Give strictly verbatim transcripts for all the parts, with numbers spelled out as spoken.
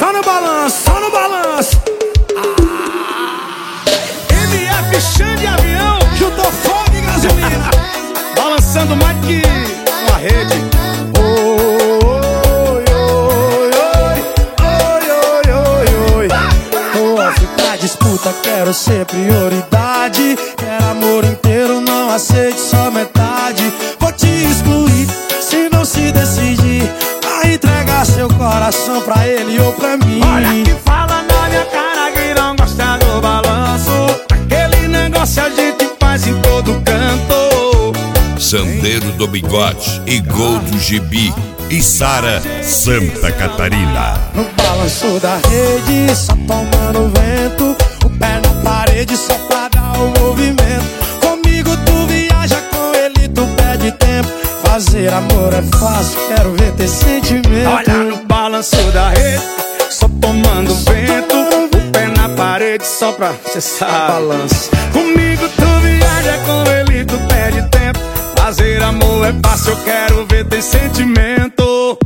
Só no balanço, só no balanço. ah. M F Xande de avião, juntou fogo e gasolina, balançando mais que uma rede. Oi, oi, oi, oi, oi, oi. Tô off pra disputa, quero ser prioridade. Quero amor inteiro, não aceite só metade. Vou te excluir se não se decidir a entregar seu coração pra ele ou pra mim. Olha que fala na minha cara que não gosta do balanço. Aquele negócio a gente faz em todo canto. Sandeiro do Bigode e Gol do Gibi e Sara, Santa Catarina. No balanço da rede, só tomando vento, o pé na parede só pra dar o movimento. Comigo tu viaja, com ele tu perde tempo. Fazer amor é fácil, quero ver ter sentimento. Olha no balanço da rede, só tomando vento, o pé na parede só pra, cê sabe, balanço. Comigo tu viaja, com ele tu perde tempo. Fazer amor é fácil, eu quero ver ter sentimento.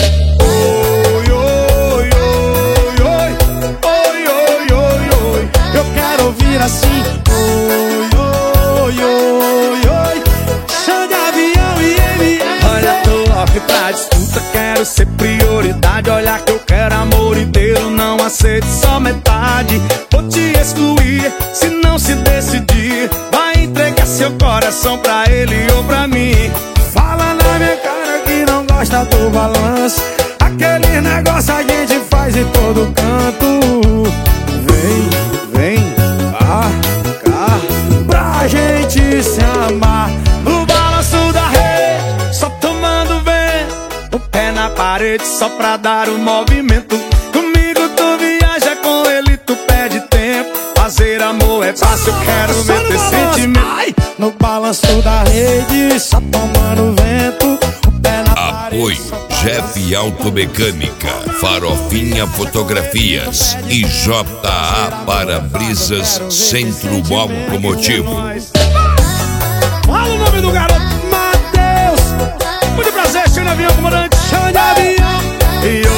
Oi, oi, oi, oi, oi, oi, oi, oi. Eu quero ouvir assim. Oi, oi, oi, oi. Xande de avião e M F. Olha, tô off pra disputa, quero ser prioridade. Olha que eu quero amor inteiro, não aceito só metade. Vou te excluir se não se decidir. Vai entregar seu coração pra ele ou pra mim. Fala na minha cara que não gosta do balanço. Aquele negócio a gente faz em todo canto. Vem, vem, cá, cá, pra gente se amar. No balanço da rede, só tomando vento, o pé na parede só pra dar o movimento. Comigo tu viaja, com ele tu perde tempo. Fazer amor é fácil, eu quero ver ter sentimento. Ai! No balanço da rede, só tomando vento, o pé na parede. Apoio Jeff Automecânica, Farofinha Fotografias e J A Para-Brisas Centro Automotivo. Fala o nome do garoto, Matheus. Muito prazer, Xande de avião, comandante Xande de avião. E eu